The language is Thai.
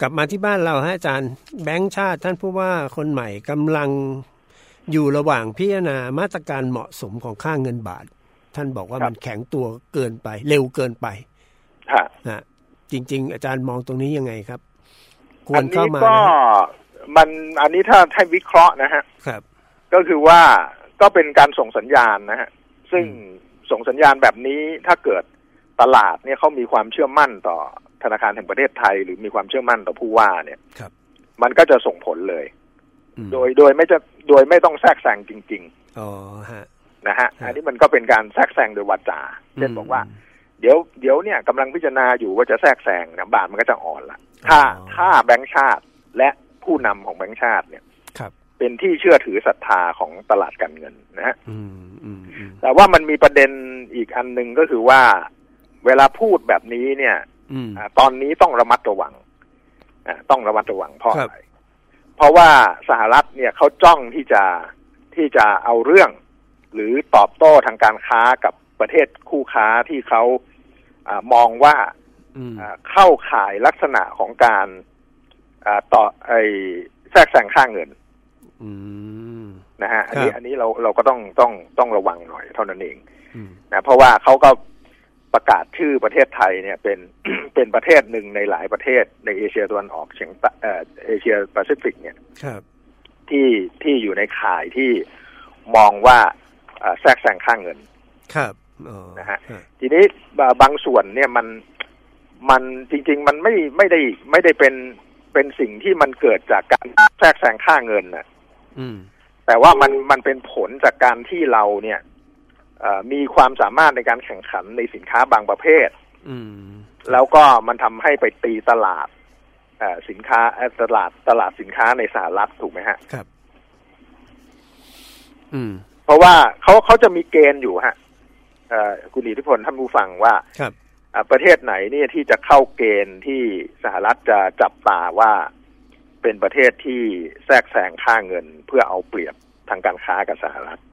กลับมาที่บ้านเราฮะอาจารย์แบงก์ชาติท่านผู้ว่าคนใหม่กำลังอยู่ระหว่างพิจารณามาตรการเหมาะสมของค่าเงินบาทท่านบอกว่ามันแข็งตัวเกินไปเร็วเกินไปนะจริงๆอาจารย์มองตรงนี้ยังไงครับควรเข้ามาอันนี้ถ้าให้วิเคราะห์นะฮะครับก็คือว่าก็เป็นการส่งสัญญาณนะฮะซึ่งส่งสัญญาณแบบนี้ถ้าเกิดตลาดเนี่ยเขามีความเชื่อมั่นต่อธนาคารแห่งประเทศไทยหรือมีความเชื่อมั่นต่อผู้ว่าเนี่ยมันก็จะส่งผลเลยโดยไม่ต้องแทรกแซงจริงๆนะฮะอันนี้มันก็เป็นการแทรกแซงโดยวาจาเช่นบอกว่าเดี๋ยวเนี่ยกำลังพิจารณาอยู่ว่าจะแทรกแซงบาทมันก็จะอ่อนละถ้าแบงก์ชาติและผู้นำของแบงก์ชาติเนี่ยเป็นที่เชื่อถือศรัทธาของตลาดการเงินนะฮะแต่ว่ามันมีประเด็นอีกอันนึงก็คือว่าเวลาพูดแบบนี้เนี่ยตอนนี้ต้องระมัดระวังเพราะอะไรเพราะว่าสหรัฐเนี่ยเขาจ้องที่จะเอาเรื่องหรือตอบโต้ทางการค้ากับประเทศคู่ค้าที่เขามองว่าเข้าข่ายลักษณะของการแทรกแซงค่าเงินนะฮะอันนี้เราก็ต้องระวังหน่อยเท่านั้นเองนะเพราะว่าเขาก็ประกาศชื่อประเทศไทยเนี่ยเป็นประเทศหนึ่งในหลายประเทศในเอเชียตะวันออกเฉียงเอเชียแปซิฟิกเนี่ยที่อยู่ในข่ายที่มองว่าแทรกแซงค่าเงินนะฮะทีนี้บางส่วนเนี่ยมันจริงๆมันไม่ได้เป็นสิ่งที่มันเกิดจากการแทรกแซงค่าเงินนะแต่ว่ามันเป็นผลจากการที่เราเนี่ยมีความสามารถในการแข่งขันในสินค้าบางประเภทแล้วก็มันทำให้ไปตีตลาดสินค้าตลาดสินค้าในสหรัฐถูกไหมฮะครับเพราะว่าเขาจะมีเกณฑ์อยู่ฮะคุณอิทธิพลท่านผู้ฟังว่าประเทศไหนเนี่ยที่จะเข้าเกณฑ์ที่สหรัฐจะจับตาว่าเป็นประเทศที่แทรกแซงค่าเงินเพื่อเอาเปรียบทางการค้ากับสหรัฐ